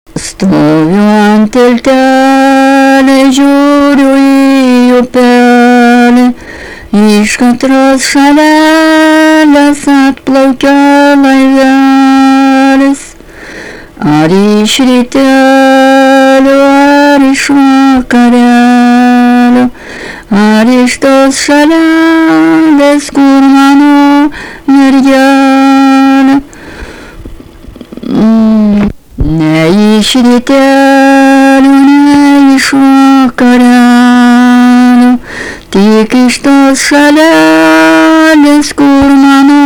Stoviu ant tiltelio, žiūriu į upelį, iš katros šalelės atplaukia laivelis. Ar iš rytelio, ar iš vakarelio, ar iš tos šalelės, kur mano mergelė. Ne iš rytelio, ne iš vakarelio, tik iš tos šalelės, kur mano